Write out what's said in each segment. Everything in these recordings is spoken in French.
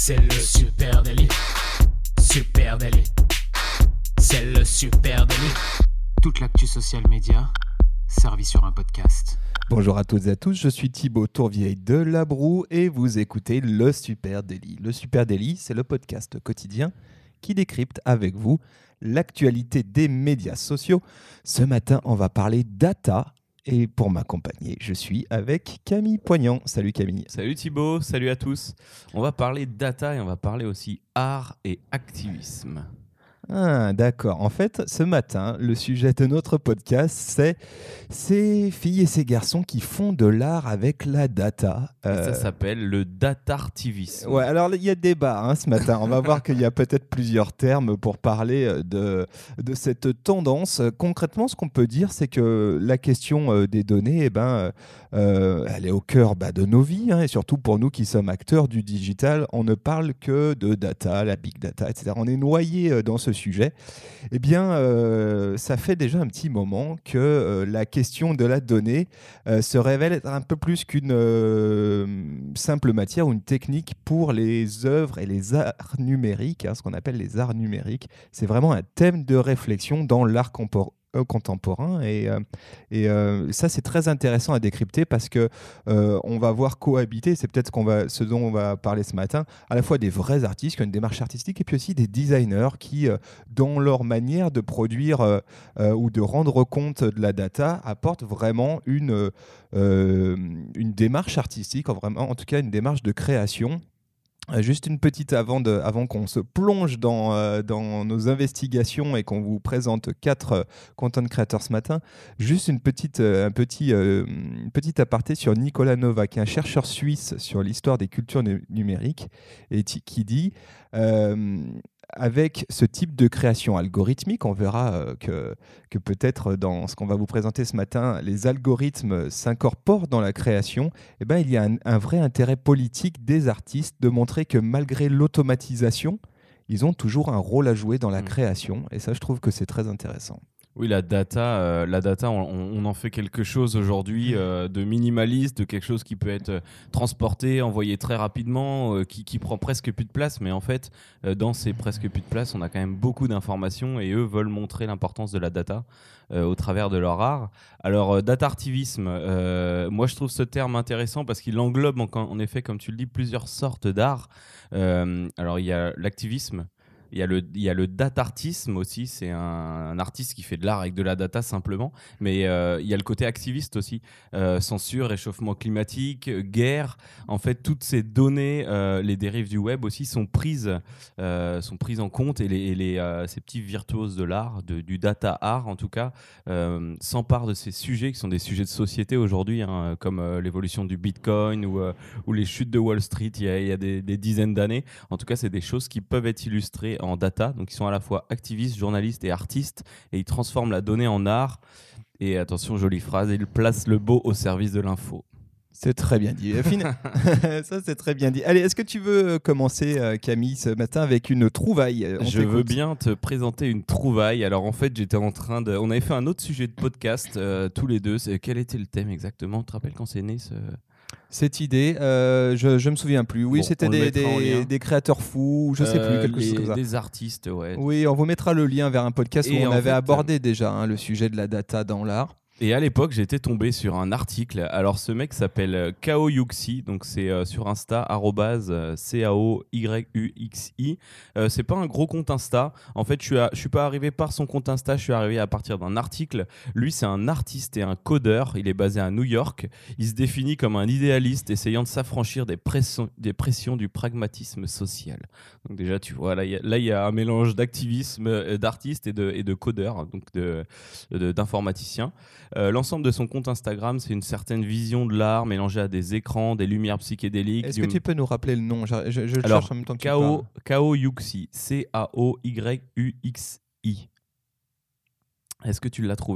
C'est le super délit. Super délit. C'est le super délit. Toute l'actu social média servie sur un podcast. Bonjour à toutes et à tous, je suis Thibaut Tourvieille de Labroue et vous écoutez Le Super Délit. Le Super Délit, c'est le podcast quotidien qui décrypte avec vous l'actualité des médias sociaux. Ce matin, on va parler data et pour m'accompagner, je suis avec Camille Poignant. Salut Camille. Salut Thibaut, salut à tous. On va parler data et on va parler aussi art et activisme. Ah, d'accord. En fait, ce matin, le sujet de notre podcast, c'est ces filles et ces garçons qui font de l'art avec la data. Ça s'appelle le datartivisme. Ouais, alors il y a débat ce matin. On va voir qu'il y a peut-être plusieurs termes pour parler de cette tendance. Concrètement, ce qu'on peut dire, c'est que la question des données, elle est au cœur de nos vies, et surtout pour nous qui sommes acteurs du digital, on ne parle que de data, la big data, etc. On est noyé dans ce sujet. Eh bien, ça fait déjà un petit moment que la question de la donnée se révèle être un peu plus qu'une simple matière ou une technique pour les œuvres et les arts numériques, ce qu'on appelle les arts numériques. C'est vraiment un thème de réflexion dans l'art contemporain et ça c'est très intéressant à décrypter parce que on va voir cohabiter, c'est peut-être ce dont on va parler ce matin, à la fois des vrais artistes qui ont une démarche artistique et puis aussi des designers qui dans leur manière de produire ou de rendre compte de la data apportent vraiment une démarche artistique, en tout cas une démarche de création. Juste une petite avant qu'on se plonge dans nos investigations et qu'on vous présente 4 content creators ce matin, juste un petit aparté sur Nicolas Nova, qui est un chercheur suisse sur l'histoire des cultures numériques et qui dit avec ce type de création algorithmique, on verra que peut-être dans ce qu'on va vous présenter ce matin, les algorithmes s'incorporent dans la création. Il y a un vrai intérêt politique des artistes de montrer que malgré l'automatisation, ils ont toujours un rôle à jouer dans la création. Et ça, je trouve que c'est très intéressant. Oui, la data, on en fait quelque chose aujourd'hui de minimaliste, de quelque chose qui peut être transporté, envoyé très rapidement, qui prend presque plus de place. Mais en fait, dans ces presque plus de place, on a quand même beaucoup d'informations et eux veulent montrer l'importance de la data au travers de leur art. Alors, datartivisme, moi je trouve ce terme intéressant parce qu'il englobe en effet, comme tu le dis, plusieurs sortes d'art. Alors, il y a l'activisme. Il y a le datartisme aussi, c'est un artiste qui fait de l'art avec de la data simplement, mais il y a le côté activiste aussi, censure, réchauffement climatique, guerre, en fait toutes ces données, les dérives du web aussi sont prises en compte et ces petits virtuoses de l'art, du data art en tout cas, s'emparent de ces sujets qui sont des sujets de société aujourd'hui, comme l'évolution du Bitcoin ou les chutes de Wall Street il y a des dizaines d'années. En tout cas, c'est des choses qui peuvent être illustrées en data, donc ils sont à la fois activistes, journalistes et artistes, et ils transforment la donnée en art. Et attention, jolie phrase, ils placent le beau au service de l'info. C'est très bien dit. Ça, c'est très bien dit. Allez, est-ce que tu veux commencer, Camille, ce matin avec une trouvaille ? Je veux bien te présenter une trouvaille. Alors, en fait, on avait fait un autre sujet de podcast, tous les deux. Quel était le thème exactement ? Tu te rappelles quand c'est né cette idée, je me souviens plus. Oui, c'était des créateurs fous, je sais plus, quelque chose comme ça. Des artistes, ouais. Oui, on vous mettra le lien vers un podcast où on avait abordé déjà le sujet de la data dans l'art. Et à l'époque, j'étais tombé sur un article. Alors, ce mec s'appelle Kao Yuxi, donc c'est sur Insta, @CAOYUXI. C'est pas un gros compte Insta. En fait, je suis pas arrivé par son compte Insta, je suis arrivé à partir d'un article. Lui, c'est un artiste et un codeur. Il est basé à New York. Il se définit comme un idéaliste essayant de s'affranchir des pressions du pragmatisme social. Donc déjà, tu vois, là, il y a un mélange d'activisme, d'artiste et de codeur, donc d'informaticien. L'ensemble de son compte Instagram, c'est une certaine vision de l'art mélangée à des écrans, des lumières psychédéliques. Est-ce que tu peux nous rappeler le nom ? Je le cherche en même temps que tu parles. Kao Yuxi, CAOYUXI. Est-ce que tu l'as trouvé ?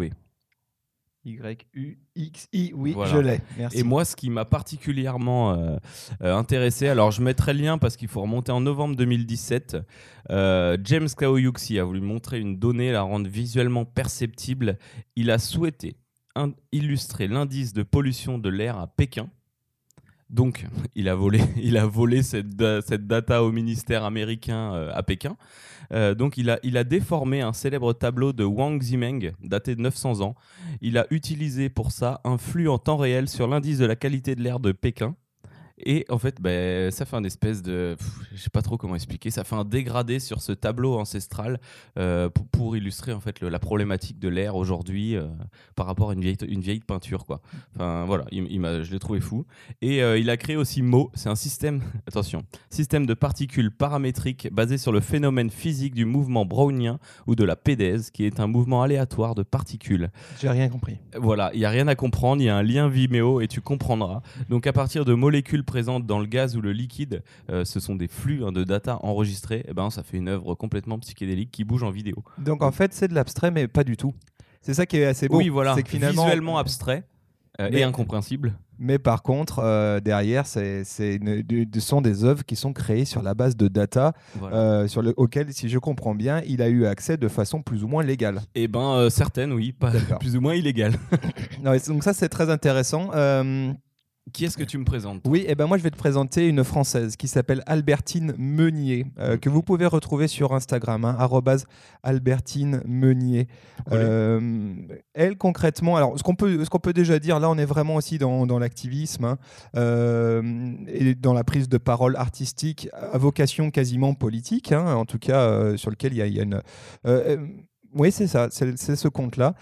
YUXI, oui, voilà. Je l'ai. Merci. Et moi, ce qui m'a particulièrement intéressé, alors je mettrai le lien parce qu'il faut remonter en novembre 2017. James Kao Yuxi a voulu montrer une donnée, la rendre visuellement perceptible. Il a souhaité illustrer l'indice de pollution de l'air à Pékin. Donc, il a volé cette data au ministère américain à Pékin. Donc, il a déformé un célèbre tableau de Wang Zimeng, daté de 900 ans. Il a utilisé pour ça un flux en temps réel sur l'indice de la qualité de l'air de Pékin. Et en fait, ça fait un espèce de... je sais pas trop comment expliquer. Ça fait un dégradé sur ce tableau ancestral pour illustrer en fait la problématique de l'air aujourd'hui par rapport à une vieille peinture, quoi. Enfin, voilà, je l'ai trouvé fou. Et il a créé aussi MO. C'est un système, attention, système de particules paramétriques basé sur le phénomène physique du mouvement brownien ou de la pédèse, qui est un mouvement aléatoire de particules. J'ai rien compris. Voilà, il n'y a rien à comprendre. Il y a un lien Vimeo et tu comprendras. Donc, à partir de molécules présentes dans le gaz ou le liquide, ce sont des flux de data enregistrés, ça fait une œuvre complètement psychédélique qui bouge en vidéo. Donc en fait c'est de l'abstrait mais pas du tout. C'est ça qui est assez beau. Oui, voilà, c'est que finalement, visuellement abstrait et incompréhensible. Mais par contre, derrière, ce sont des œuvres qui sont créées sur la base de data Voilà. auxquelles, si je comprends bien, il a eu accès de façon plus ou moins légale. Certaines, oui, pas plus ou moins illégales. Non, donc ça, c'est très intéressant. Qui est-ce que tu me présentes? Oui, moi je vais te présenter une Française qui s'appelle Albertine Meunier, que vous pouvez retrouver sur Instagram, @Albertine Meunier. Elle concrètement, alors ce qu'on peut déjà dire, là on est vraiment aussi dans l'activisme et dans la prise de parole artistique à vocation quasiment politique, en tout cas sur lequel il y a une... oui, c'est ça, c'est ce compte-là.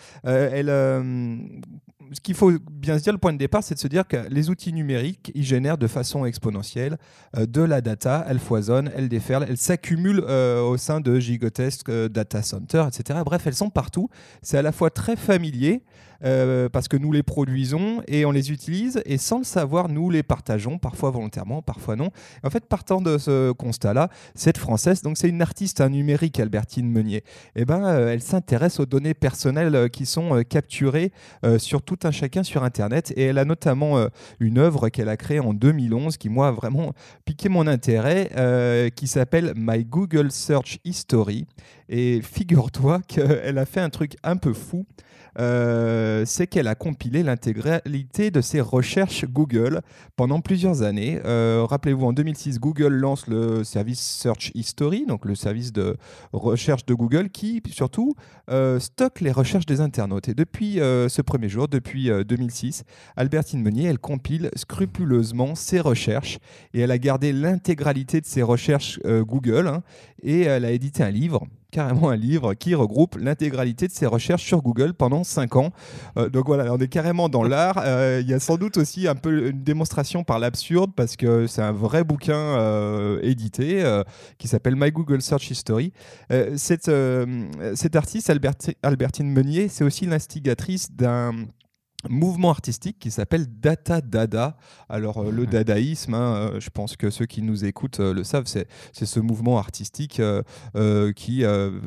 Ce qu'il faut bien se dire, le point de départ, c'est de se dire que les outils numériques, ils génèrent de façon exponentielle de la data, elles foisonnent, elles déferlent, elles s'accumulent au sein de gigantesques data centers, etc. Bref, elles sont partout. C'est à la fois très familier, parce que nous les produisons et on les utilise, et sans le savoir, nous les partageons, parfois volontairement, parfois non. En fait, partant de ce constat-là, cette Française, donc c'est une artiste numérique, Albertine Meunier, elle s'intéresse aux données personnelles qui sont capturées sur tout un chacun sur Internet, et elle a notamment une œuvre qu'elle a créée en 2011 qui, moi, a vraiment piqué mon intérêt, qui s'appelle My Google Search History. Et figure-toi qu'elle a fait un truc un peu fou. C'est qu'elle a compilé l'intégralité de ses recherches Google pendant plusieurs années. Rappelez-vous, en 2006, Google lance le service Search History, donc le service de recherche de Google, qui surtout stocke les recherches des internautes. Et depuis ce premier jour, depuis 2006, Albertine Meunier, elle compile scrupuleusement ses recherches, et elle a gardé l'intégralité de ses recherches Google, et elle a édité un livre, carrément un livre qui regroupe l'intégralité de ses recherches sur Google pendant 5 ans. Donc voilà, on est carrément dans l'art. Il y a sans doute aussi un peu une démonstration par l'absurde, parce que c'est un vrai bouquin édité qui s'appelle My Google Search History. Cette artiste, Albertine Meunier, c'est aussi l'instigatrice d'un mouvement artistique qui s'appelle Data Dada. Alors le dadaïsme, je pense que ceux qui nous écoutent le savent, c'est ce mouvement artistique qui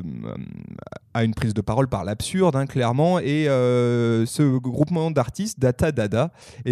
a une prise de parole par l'absurde, clairement, et ce groupement d'artistes, Data Dada,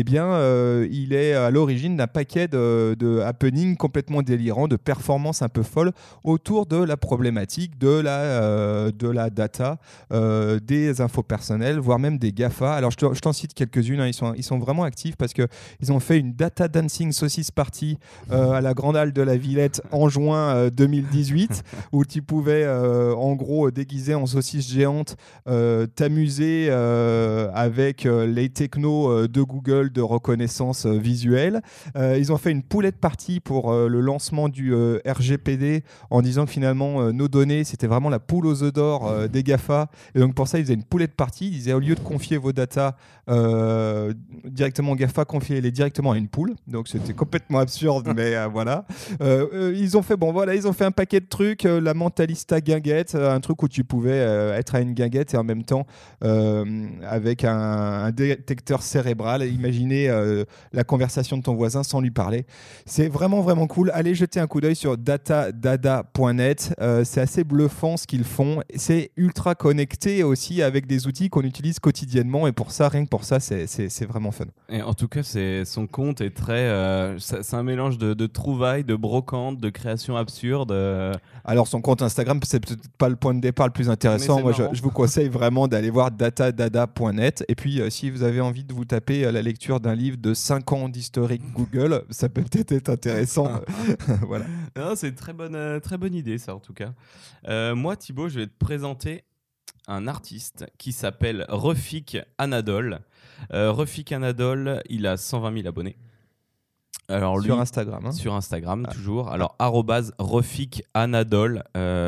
il est à l'origine d'un paquet de happenings complètement délirants, de performances un peu folles autour de la problématique de la data, des infos personnelles, voire même des GAFA. Alors je t'en cite quelques-unes, ils sont vraiment actifs, parce qu'ils ont fait une Data Dancing Saucisse Party à la Grande Halle de la Villette en juin 2018, où tu pouvais en gros déguisé en saucisse géante t'amuser avec les technos de Google de reconnaissance visuelle. Ils ont fait une poulette party pour le lancement du RGPD, en disant que finalement nos données, c'était vraiment la poule aux œufs d'or des GAFA, et donc pour ça ils faisaient une poulette party. Ils disaient, au lieu de confier vos datas directement aux GAFA, confiez-les directement à une poule. Donc c'était complètement absurde, mais voilà. Ils ont fait un paquet de trucs, la Mentalista guinguette, un truc où tu pouvais être à une guinguette et en même temps avec un détecteur cérébral, imaginer la conversation de ton voisin sans lui parler. C'est vraiment vraiment cool. Allez jeter un coup d'œil sur datadada.net. C'est assez bluffant ce qu'ils font. C'est ultra connecté aussi avec des outils qu'on utilise quotidiennement, et pour ça, rien que pour pour ça, c'est vraiment fun. Et en tout cas, son compte est très. C'est un mélange de trouvailles, de brocantes, de créations absurdes. Alors, son compte Instagram, c'est peut-être pas le point de départ le plus intéressant. Moi, je vous conseille vraiment d'aller voir datadada.net. Et puis, si vous avez envie de vous taper la lecture d'un livre de 5 ans d'historique Google, ça peut peut-être être intéressant. Voilà. Non, c'est une très bonne idée, ça, en tout cas. Moi, Thibaut, je vais te présenter un artiste qui s'appelle Refik Anadol. Refik Anadol, il a 120 000 abonnés. Alors, lui, sur Instagram. Hein. Sur Instagram, toujours. Alors, @Refik Anadol.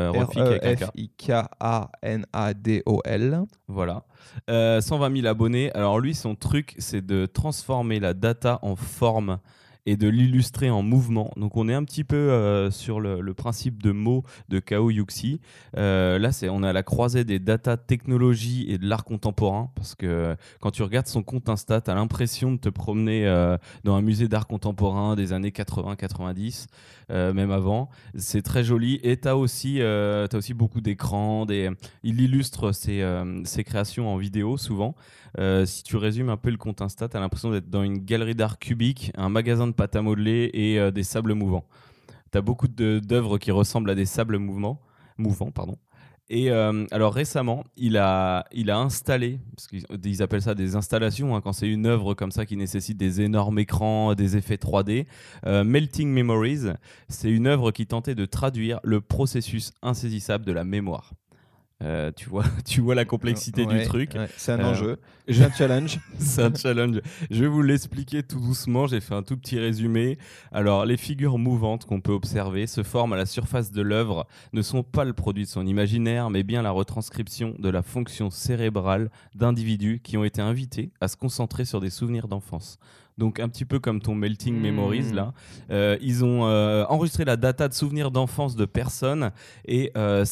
Refik-Anadol. Voilà. 120 000 abonnés. Alors, lui, son truc, c'est de transformer la data en forme et de l'illustrer en mouvement. Donc on est un petit peu sur le principe de mots de Kao Yuxi. Là, on est à la croisée des data technologies et de l'art contemporain, parce que quand tu regardes son compte Insta, tu as l'impression de te promener dans un musée d'art contemporain des années 80-90, même avant. C'est très joli. Et tu as aussi beaucoup d'écrans. Il illustre ses créations en vidéo, souvent. Si tu résumes un peu le compte Insta, tu as l'impression d'être dans une galerie d'art cubique, un magasin de pâte à modeler et des sables mouvants. Tu as beaucoup d'œuvres qui ressemblent à des sables mouvants. Et alors récemment, il a installé, parce qu'ils appellent ça des installations, hein, quand c'est une œuvre comme ça qui nécessite des énormes écrans, des effets 3D. Melting Memories, c'est une œuvre qui tentait de traduire le processus insaisissable de la mémoire. Tu vois la complexité du truc. Ouais, c'est un enjeu, c'est un challenge. C'est un challenge. Je vais vous l'expliquer tout doucement. J'ai fait un tout petit résumé. Alors, les figures mouvantes qu'on peut observer se forment à la surface de l'œuvre ne sont pas le produit de son imaginaire, mais bien la retranscription de la fonction cérébrale d'individus qui ont été invités à se concentrer sur des souvenirs d'enfance. Donc un petit peu comme ton Melting Memories là, ils ont enregistré la data de souvenirs d'enfance de personnes et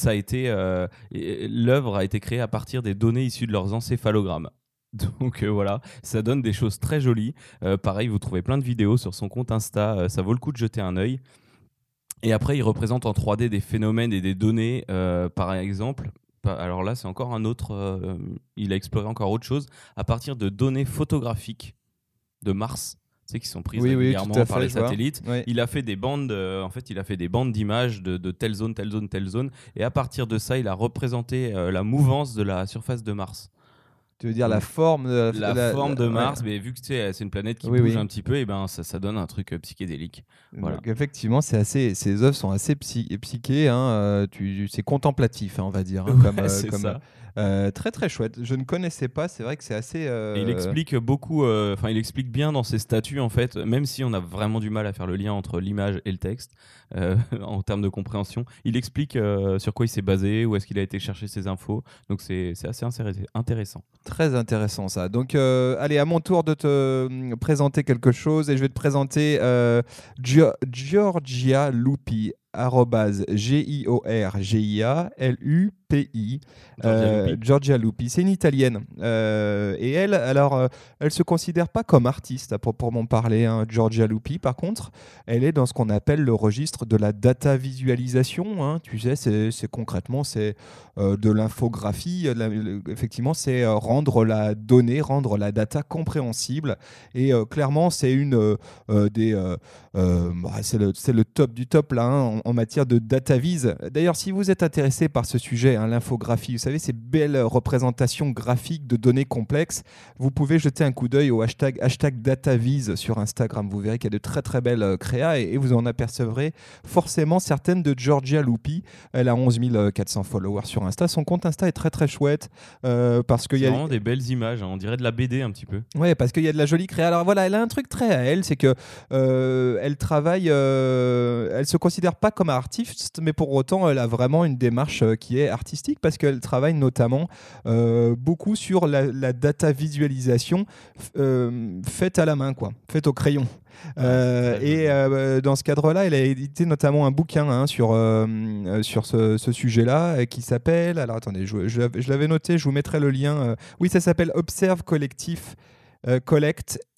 l'œuvre a été créée à partir des données issues de leurs encéphalogrammes. Donc voilà, ça donne des choses très jolies. Pareil, vous trouvez plein de vidéos sur son compte Insta, ça vaut le coup de jeter un œil. Et après, il représente en 3D des phénomènes et des données, par exemple. Alors là, c'est encore un autre. Il a exploré encore autre chose à partir de données photographiques de Mars, tu sais, qui sont prises régulièrement par les satellites. Ouais. Il a fait des bandes, d'images de telle zone, et à partir de ça, il a représenté la mouvance de la surface de Mars. Tu veux dire la forme de Mars, mais vu que c'est une planète qui bouge un petit peu, et ben ça donne un truc psychédélique. Voilà. Donc, effectivement, ces œuvres sont assez psychées, hein, c'est contemplatif, hein, on va dire. Hein, c'est ça. Très très chouette. Je ne connaissais pas, c'est vrai que c'est assez. Il explique beaucoup, il explique bien dans ses statuts en fait, même si on a vraiment du mal à faire le lien entre l'image et le texte en termes de compréhension. Il explique sur quoi il s'est basé, où est-ce qu'il a été chercher ses infos. Donc c'est assez intéressant. Très intéressant ça. Donc allez, à mon tour de te présenter quelque chose et je vais te présenter Giorgia Lupi. @GiorgiaLupi. Giorgia Lupi, c'est une Italienne et elle, alors elle se considère pas comme artiste à proprement parler, hein, Giorgia Lupi. Par contre, elle est dans ce qu'on appelle le registre de la data visualisation, hein, tu sais, c'est concrètement de l'infographie, effectivement c'est rendre la donnée, rendre la data compréhensible et clairement c'est c'est le top du top là, hein, en matière de data vise. D'ailleurs, si vous êtes intéressé par ce sujet, hein, l'infographie, vous savez, ces belles représentations graphiques de données complexes, vous pouvez jeter un coup d'œil au hashtag DataVise sur Instagram. Vous verrez qu'il y a de très très belles créas et vous en apercevrez forcément certaines de Giorgia Lupi. Elle a 11 400 followers sur Insta. Son compte Insta est très très chouette parce qu'il y a vraiment des belles images, hein, on dirait de la BD un petit peu. Ouais, parce qu'il y a de la jolie créa. Alors voilà, elle a un truc très à elle, c'est que elle travaille, elle se considère pas comme artiste, mais pour autant elle a vraiment une démarche qui est artistique parce qu'elle travaille notamment beaucoup sur la data visualisation faite à la main, quoi, faite au crayon. Dans ce cadre-là, elle a édité notamment un bouquin, hein, sur ce sujet-là qui s'appelle. Alors attendez, je l'avais noté, je vous mettrai le lien. Oui, ça s'appelle Observe Collectif. Collect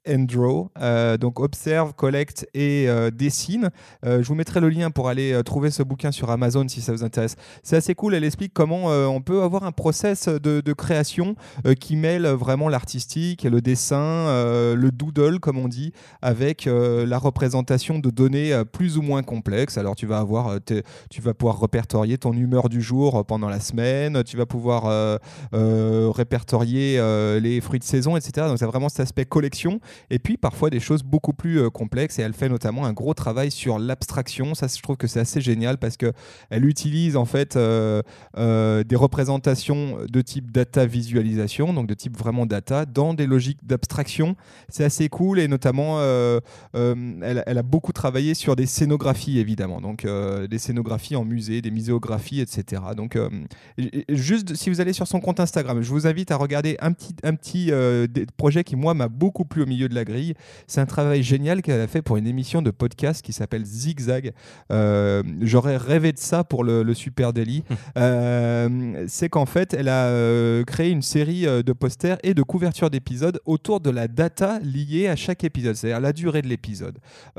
and Draw. Donc observe, collecte et dessine. Je vous mettrai le lien pour aller trouver ce bouquin sur Amazon si ça vous intéresse. C'est assez cool, elle explique comment on peut avoir un process de création qui mêle vraiment l'artistique, le dessin, le doodle comme on dit, avec la représentation de données plus ou moins complexes. Alors tu vas pouvoir répertorier ton humeur du jour pendant la semaine, tu vas pouvoir répertorier les fruits de saison, etc. Donc c'est vraiment cet aspect collection. Et puis parfois des choses beaucoup plus complexes, et elle fait notamment un gros travail sur l'abstraction. Ça, je trouve que c'est assez génial parce qu'elle utilise en fait des représentations de type data visualisation, donc de type vraiment data, dans des logiques d'abstraction. C'est assez cool, et notamment elle a beaucoup travaillé sur des scénographies évidemment, donc des scénographies en musée, des muséographies, etc. Donc juste si vous allez sur son compte Instagram, je vous invite à regarder un petit projet qui moi m'a beaucoup plu au milieu de la grille. C'est un travail génial qu'elle a fait pour une émission de podcast qui s'appelle Zigzag. J'aurais rêvé de ça pour le Super Daily. C'est qu'en fait elle a créé une série de posters et de couvertures d'épisodes autour de la data liée à chaque épisode, c'est-à-dire la durée de l'épisode,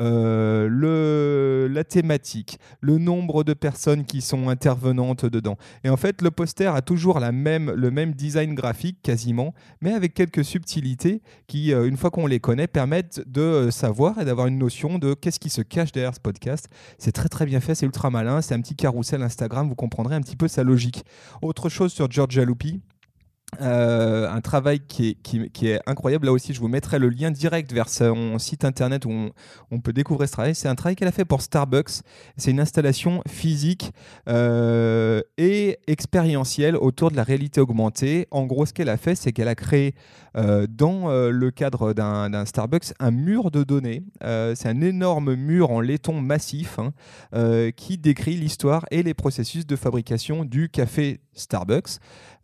la thématique, le nombre de personnes qui sont intervenantes dedans. Et en fait le poster a toujours le même design graphique quasiment, mais avec quelques subtilités qui, une fois qu'on les connaît, permettent de savoir et d'avoir une notion de qu'est-ce qui se cache derrière ce podcast. C'est très très bien fait, c'est ultra malin, c'est un petit carrousel Instagram, vous comprendrez un petit peu sa logique. Autre chose sur Giorgia Lupi, un travail qui est incroyable. Là aussi, je vous mettrai le lien direct vers son site internet où on peut découvrir ce travail. C'est un travail qu'elle a fait pour Starbucks. C'est une installation physique et expérientielle autour de la réalité augmentée. En gros, ce qu'elle a fait, c'est qu'elle a créé dans le cadre d'un Starbucks un mur de données. C'est un énorme mur en laiton massif qui décrit l'histoire et les processus de fabrication du café Starbucks.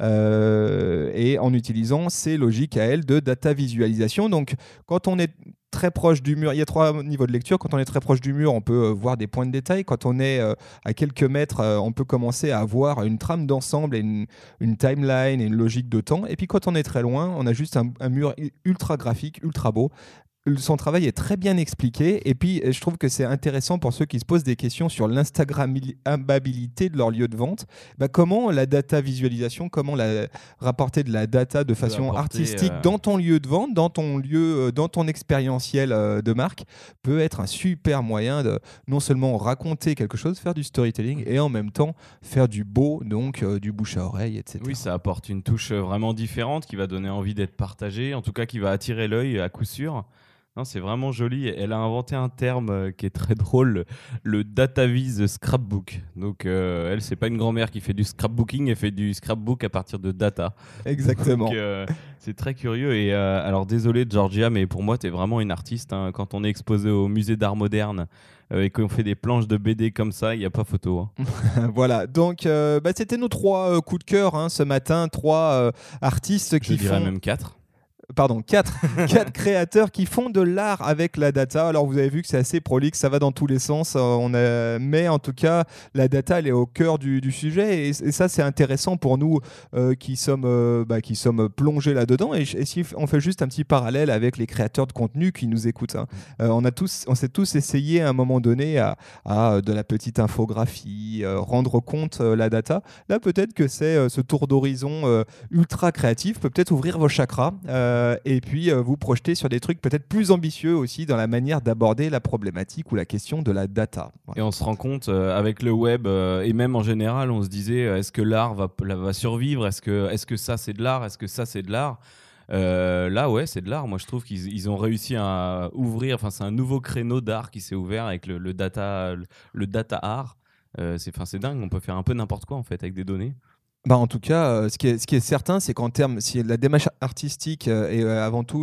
Et en utilisant ces logiques à elle de data visualisation. Donc, quand on est très proche du mur, il y a 3 niveaux de lecture. Quand on est très proche du mur, on peut voir des points de détail. Quand on est à quelques mètres, on peut commencer à avoir une trame d'ensemble et une timeline et une logique de temps. Et puis, quand on est très loin, on a juste un mur ultra graphique, ultra beau. Son travail est très bien expliqué, et puis je trouve que c'est intéressant pour ceux qui se posent des questions sur l'instagrammabilité de leur lieu de vente. Comment la data visualisation, comment rapporter de la data de façon artistique dans ton lieu de vente, dans ton expérientiel de marque, peut être un super moyen de non seulement raconter quelque chose, faire du storytelling, et en même temps faire du beau, donc du bouche à oreille, etc. Oui, ça apporte une touche vraiment différente qui va donner envie d'être partagée, en tout cas qui va attirer l'œil à coup sûr. Non, c'est vraiment joli. Elle a inventé un terme qui est très drôle, le DataVis Scrapbook. Donc, elle, c'est pas une grand-mère qui fait du scrapbooking, elle fait du scrapbook à partir de data. Exactement. Donc, c'est très curieux. Et alors, désolé, Georgia, mais pour moi, tu es vraiment une artiste. Quand on est exposé au musée d'art moderne et qu'on fait des planches de BD comme ça, il n'y a pas photo. Voilà. Donc, c'était nos 3 coups de cœur ce matin. 3 artistes qui Je dirais même 4. Pardon, 4 créateurs qui font de l'art avec la data. Alors vous avez vu que c'est assez prolixe, ça va dans tous les sens. Mais en tout cas, la data, elle est au cœur du sujet, et ça c'est intéressant pour nous qui sommes plongés là-dedans. Et si on fait juste un petit parallèle avec les créateurs de contenu qui nous écoutent, on s'est tous essayé à un moment donné à de la petite infographie, rendre compte la data. Là, peut-être que c'est ce tour d'horizon ultra créatif peut peut-être ouvrir vos chakras. Et puis vous projeter sur des trucs peut-être plus ambitieux aussi dans la manière d'aborder la problématique ou la question de la data. Voilà. Et on se rend compte avec le web et même en général, on se disait est-ce que l'art va survivre, est-ce que ça c'est de l'art, est-ce que ça c'est de l'art. Là ouais, c'est de l'art. Moi je trouve qu'ils ont réussi à ouvrir, enfin c'est un nouveau créneau d'art qui s'est ouvert avec le data art. C'est dingue, on peut faire un peu n'importe quoi en fait avec des données. En tout cas, ce qui est certain, c'est qu'en termes, si la démarche artistique est avant tout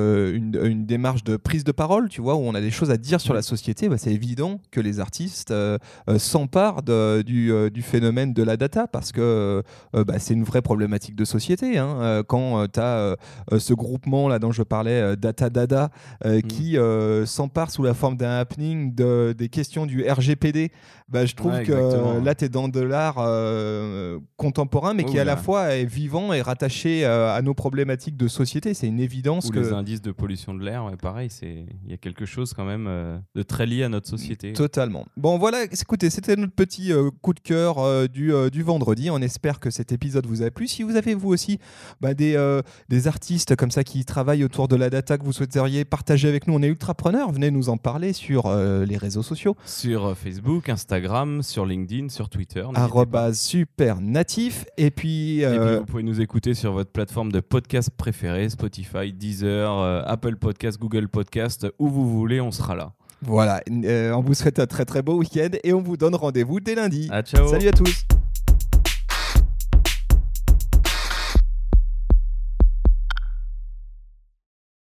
une démarche de prise de parole, tu vois, où on a des choses à dire sur la société, c'est évident que les artistes s'emparent du phénomène de la data, parce que c'est une vraie problématique de société. Quand tu as ce groupement là dont je parlais, Data Dada, qui s'empare sous la forme d'un happening des questions du RGPD, je trouve que là, tu es dans de l'art contemporain contemporain, mais qui à la fois est vivant et rattaché à nos problématiques de société. C'est une évidence. Ou les indices de pollution de l'air, pareil, il y a quelque chose quand même de très lié à notre société. Totalement. Bon, voilà, écoutez, c'était notre petit coup de cœur du vendredi. On espère que cet épisode vous a plu. Si vous avez vous aussi des artistes comme ça qui travaillent autour de la data que vous souhaiteriez partager avec nous, on est ultrapreneurs. Venez nous en parler sur les réseaux sociaux. Sur Facebook, Instagram, sur LinkedIn, sur Twitter. @supernatif. Et puis, vous pouvez nous écouter sur votre plateforme de podcast préférée, Spotify, Deezer, Apple Podcast, Google Podcast, où vous voulez, on sera là. Voilà, on vous souhaite un très très beau week-end et on vous donne rendez-vous dès lundi. Ciao. Salut à tous.